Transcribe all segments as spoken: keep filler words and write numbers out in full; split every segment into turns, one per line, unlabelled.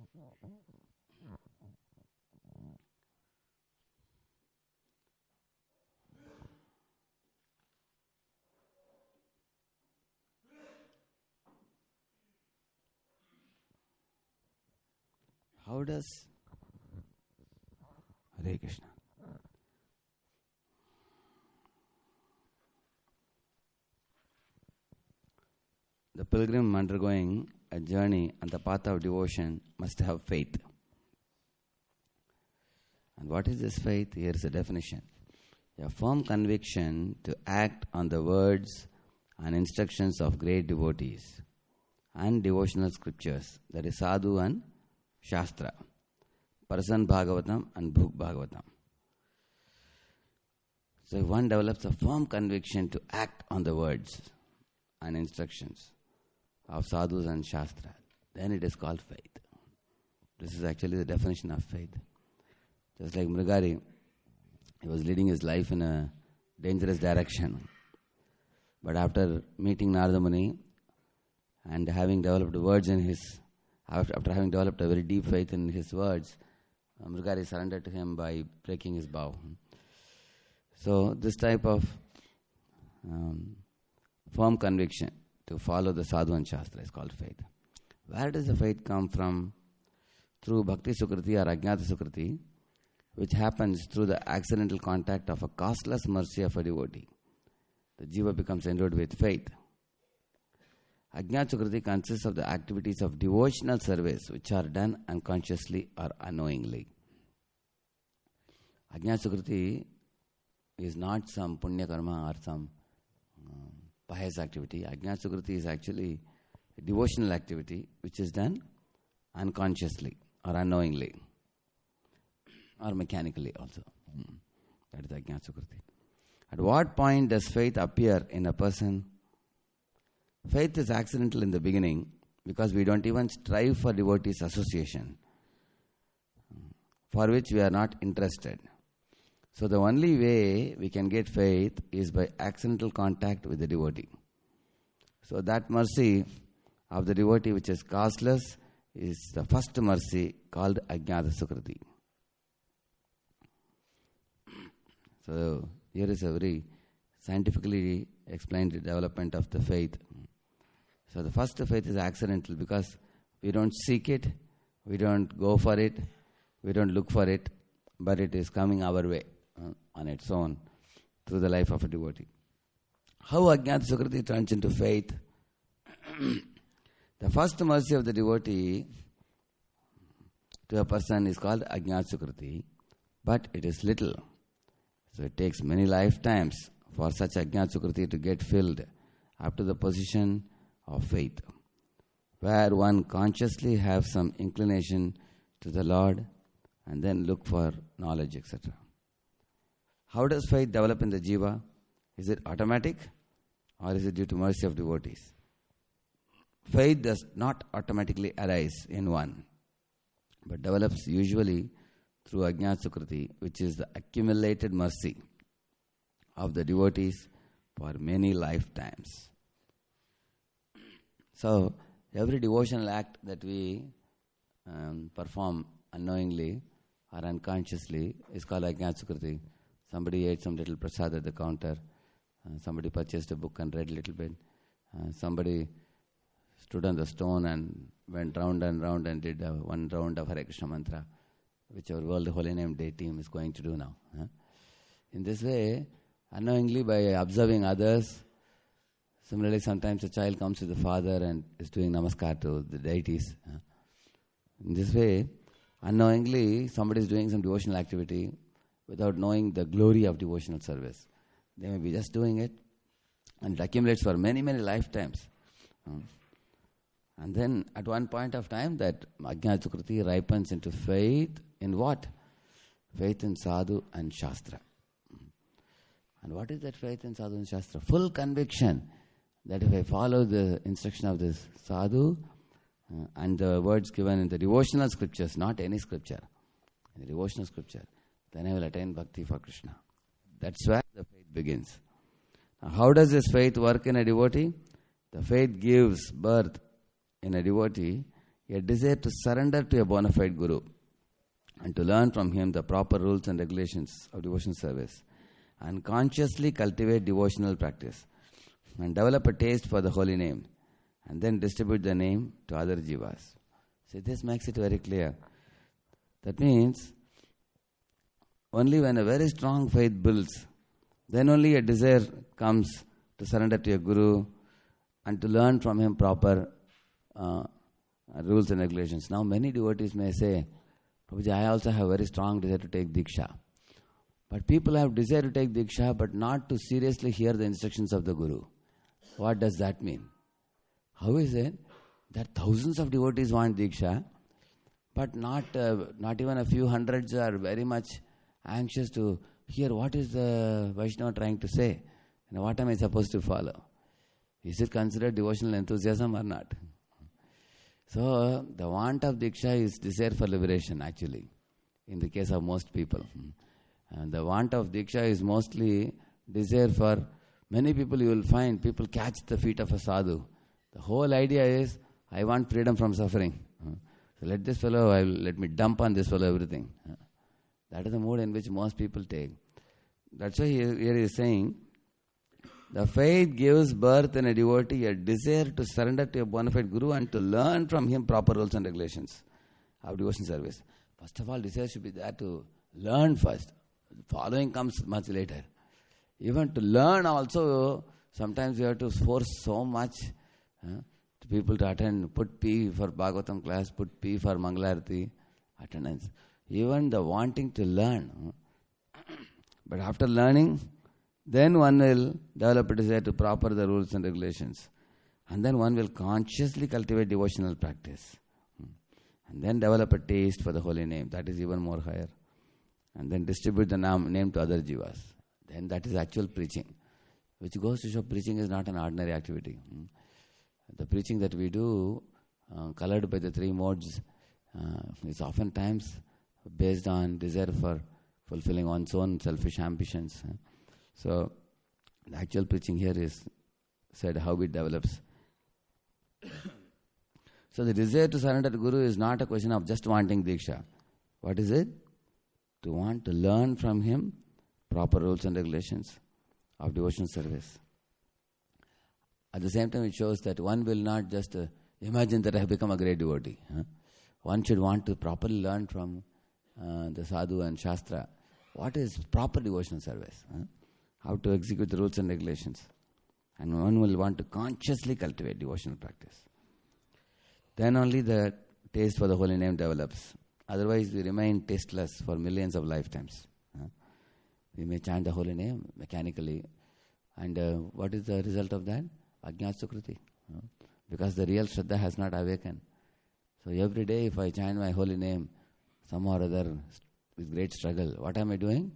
How does Hare Krishna? The pilgrim undergoing a journey on the path of devotion must have faith. And what is this faith? Here is a definition. A firm conviction to act on the words and instructions of great devotees and devotional scriptures, that is Sadhu and Shastra, Parasan Bhagavatam and Bhuk Bhagavatam. So if one develops a firm conviction to act on the words and instructions of sadhus and shastra, then it is called faith. This is actually the definition of faith. Just like Mrigari, he was leading his life in a dangerous direction. But after meeting Narada Muni and having developed words in his, after, after having developed a very deep faith in his words, Mrigari surrendered to him by breaking his bow. So this type of um, firm conviction to follow the sadhu and shastra is called faith. Where does the faith come from? Through bhakti sukriti or ajnata sukriti, which happens through the accidental contact of a costless mercy of a devotee. The jiva becomes endowed with faith. Ajnata sukriti consists of the activities of devotional service which are done unconsciously or unknowingly. Ajnata sukriti is not some punya karma or some um, pious activity. Ajnata sukriti is actually a devotional activity which is done unconsciously or unknowingly or mechanically also. Hmm. That is Ajnata sukriti. At what point does faith appear in a person? Faith is accidental in the beginning because we don't even strive for devotees' association, for which we are not interested. So the only way we can get faith is by accidental contact with the devotee. So that mercy of the devotee which is costless is the first mercy called Ajnata sukriti. So here is a very scientifically explained development of the faith. So the first faith is accidental because we don't seek it, we don't go for it, we don't look for it, but it is coming our way uh, on its own through the life of a devotee. How Ajnata sukriti turns into faith? The first mercy of the devotee to a person is called Ajnata sukriti, but it is little. So it takes many lifetimes for such Ajnata sukriti to get filled up to the position of faith, where one consciously have some inclination to the Lord and then look for knowledge, et cetera. How does faith develop in the jiva? Is it automatic or is it due to mercy of devotees? Faith does not automatically arise in one, but develops usually through Ajnata sukriti, which is the accumulated mercy of the devotees for many lifetimes. So, every devotional act that we um, perform unknowingly or unconsciously is called Ajnata sukriti. Somebody ate some little prasad at the counter, uh, somebody purchased a book and read a little bit, uh, somebody stood on the stone and went round and round and did uh, one round of Hare Krishna mantra, which our World Holy Name Day team is going to do now. Huh? In this way, unknowingly by observing others, similarly sometimes a child comes to the father and is doing namaskar to the deities. Huh? In this way, unknowingly somebody is doing some devotional activity without knowing the glory of devotional service. They may be just doing it and it accumulates for many, many lifetimes. Huh? And then at one point of time that Ajnata sukriti ripens into faith in what? Faith in sadhu and shastra. And what is that faith in sadhu and shastra? Full conviction that if I follow the instruction of this sadhu uh, and the words given in the devotional scriptures, not any scripture, in the devotional scripture, then I will attain bhakti for Krishna. That's where the faith begins. Now, how does this faith work in a devotee? The faith gives birth in a devotee a desire to surrender to a bona fide guru and to learn from him the proper rules and regulations of devotional service, and consciously cultivate devotional practice and develop a taste for the holy name, and then distribute the name to other jivas. See, this makes it very clear. That means only when a very strong faith builds, then only a desire comes to surrender to a guru and to learn from him proper uh, rules and regulations. Now many devotees may say, Prabhuji, I also have very strong desire to take Diksha. But people have desire to take Diksha but not to seriously hear the instructions of the Guru. What does that mean? How is it that thousands of devotees want Diksha, but not uh, not even a few hundreds are very much anxious to hear what is the Vaishnava trying to say and what am I supposed to follow? Is it considered devotional enthusiasm or not? So, the want of Diksha is desire for liberation actually, in the case of most people. And the want of Diksha is mostly desire for, many people you will find, people catch the feet of a sadhu. The whole idea is, I want freedom from suffering. So let this fellow, I will, let me dump on this fellow everything. That is the mood in which most people take. That's why here he is saying, the faith gives birth in a devotee a desire to surrender to a bona fide guru and to learn from him proper rules and regulations of devotion service. First of all, desire should be there to learn first. Following comes much later. Even to learn also, sometimes you have to force so much uh, to people to attend. Put P for Bhagavatam class, put P for Mangalarati attendance. Even the wanting to learn. But after learning, then one will develop a desire to proper the rules and regulations. And then one will consciously cultivate devotional practice. And then develop a taste for the holy name. That is even more higher. And then distribute the name, name to other jivas. Then that is actual preaching. Which goes to show preaching is not an ordinary activity. The preaching that we do, uh, colored by the three modes, uh, is oftentimes based on desire for fulfilling one's own selfish ambitions. So, the actual preaching here is said how it develops. So, the desire to surrender to Guru is not a question of just wanting Diksha. What is it? To want to learn from him proper rules and regulations of devotional service. At the same time, it shows that one will not just uh, imagine that I have become a great devotee. Huh? One should want to properly learn from uh, the sadhu and shastra what is proper devotional service. Huh? How to execute the rules and regulations. And one will want to consciously cultivate devotional practice. Then only the taste for the holy name develops. Otherwise, we remain tasteless for millions of lifetimes. Uh, we may chant the holy name mechanically. And uh, what is the result of that? Ajnat Sukriti. Uh, because the real Shraddha has not awakened. So every day if I chant my holy name, somehow or other, with great struggle, what am I doing?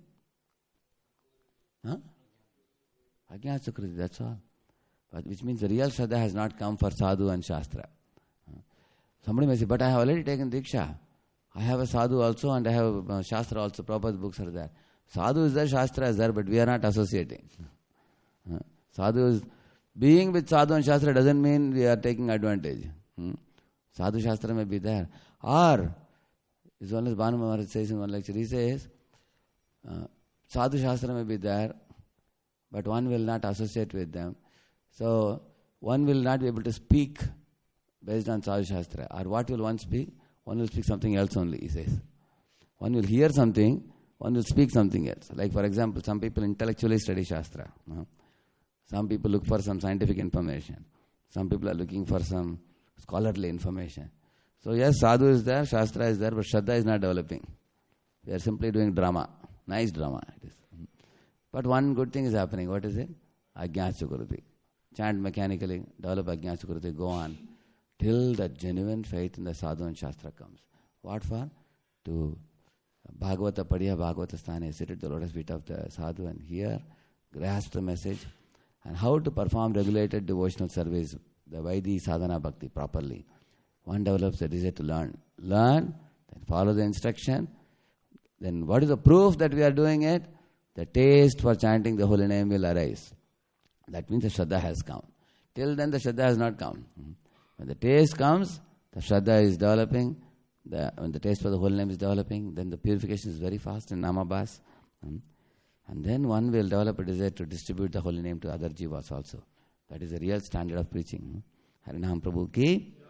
Huh? Ajnat Sukriti, that's all. But which means the real Shraddha has not come for sadhu and shastra. Uh, somebody may say, but I have already taken Diksha. I have a sadhu also and I have uh, shastra also, Prabhupada's books are there. Sadhu is there, shastra is there, but we are not associating. Uh, sadhu is, being with sadhu and shastra doesn't mean we are taking advantage. Hmm? Sadhu shastra may be there. Or, as one as Bhanu Maharaj says in one lecture, he says, uh, sadhu shastra may be there, but one will not associate with them. So, one will not be able to speak based on sadhu shastra. Or what will one speak? One will speak something else only, he says. One will hear something, one will speak something else. Like for example, some people intellectually study shastra. No? Some people look for some scientific information. Some people are looking for some scholarly information. So yes, sadhu is there, shastra is there, but shraddha is not developing. We are simply doing drama. Nice drama it is. But one good thing is happening. What is it? Ajnat Sukriti. Chant mechanically, develop Ajnat Sukriti, go on. Till that genuine faith in the sadhu and shastra comes. What for? To Bhagavata Padiya Bhagavata Sthane, sit at the lotus feet of the sadhu and hear, grasp the message, and how to perform regulated devotional service, the Vaidhi sadhana bhakti properly. One develops a desire to learn. Learn, then follow the instruction. Then what is the proof that we are doing it? The taste for chanting the holy name will arise. That means the Shraddha has come. Till then the Shraddha has not come. When the taste comes, the Shraddha is developing, the, when the taste for the holy name is developing, then the purification is very fast in Namabhas. Hmm? And then one will develop a desire to distribute the holy name to other jivas also. That is the real standard of preaching. Harinam Prabhu ki